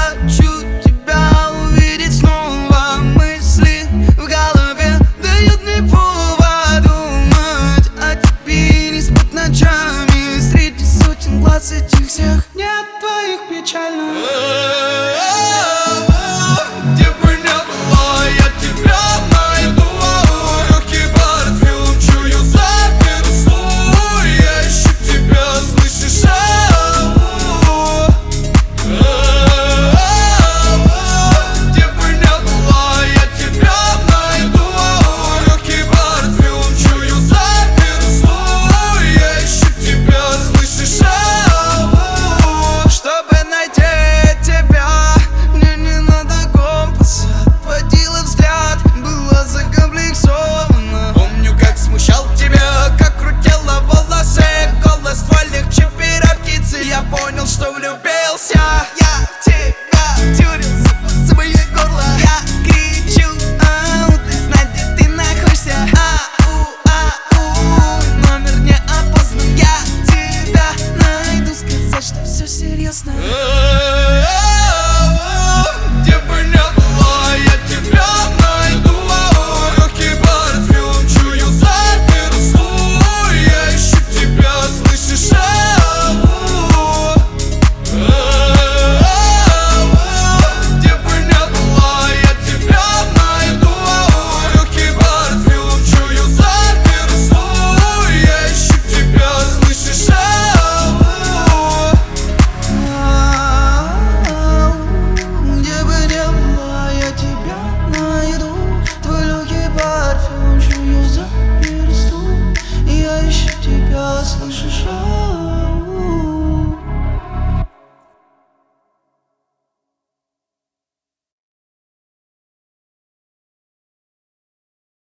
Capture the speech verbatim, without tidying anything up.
хочу тебя увидеть снова. Мысли в голове дают мне повод думать о тебе не спать ночами. Среди сотен глаз этих всех нет твоих печальных. Что влюбился я в тебя, тюрился за мое горло. Я кричу, ау, ты знать, где ты находишься. Ау, ау, номер не опознан. Я тебя найду, сказать, что все серьезно. Где бы не было, я тебя найду. Легкий парфюм чую за версту. Я ищу тебя, слышишь? Слышишь?